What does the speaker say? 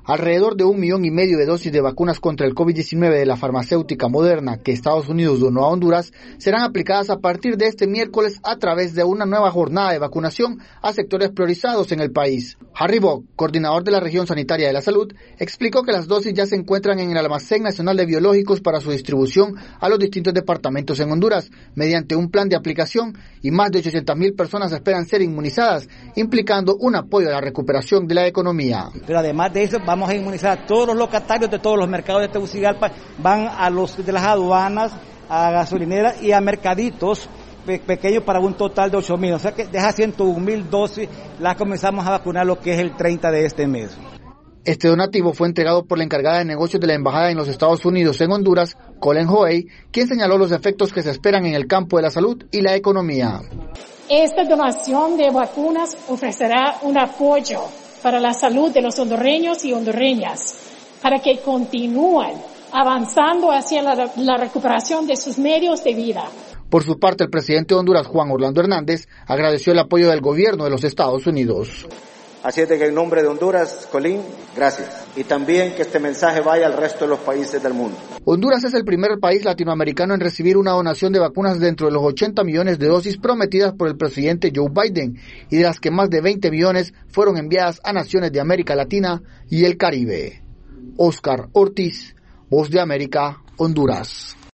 Alrededor de 1,5 millones de dosis de vacunas contra el COVID-19 de la farmacéutica Moderna que Estados Unidos donó a Honduras serán aplicadas a partir de este miércoles a través de una nueva jornada de vacunación a sectores priorizados en el país. Harry Bock, coordinador de la región sanitaria de la salud, explicó que las dosis ya se encuentran en el Almacén Nacional de Biológicos para su distribución a los distintos departamentos en Honduras, mediante un plan de aplicación, y más de 800,000 personas esperan ser inmunizadas, implicando un apoyo a la recuperación de la economía. Pero además de eso, vamos a inmunizar a todos los locatarios de todos los mercados de Tegucigalpa, van a los de las aduanas, a gasolineras y a mercaditos pequeños para un total de 8,000. O sea que de esas 101,000 dosis las comenzamos a vacunar lo que es el 30 de este mes. Este donativo fue entregado por la encargada de negocios de la Embajada en los Estados Unidos en Honduras, Colin Hoey, quien señaló los efectos que se esperan en el campo de la salud y la economía. Esta donación de vacunas ofrecerá un apoyo para la salud de los hondureños y hondureñas, para que continúen avanzando hacia la recuperación de sus medios de vida. Por su parte, el presidente de Honduras, Juan Orlando Hernández, agradeció el apoyo del gobierno de los Estados Unidos. Así es de que en nombre de Honduras, Colín, gracias. Y también que este mensaje vaya al resto de los países del mundo. Honduras es el primer país latinoamericano en recibir una donación de vacunas dentro de los 80 millones de dosis prometidas por el presidente Joe Biden, y de las que más de 20 millones fueron enviadas a naciones de América Latina y el Caribe. Oscar Ortiz, Voz de América, Honduras.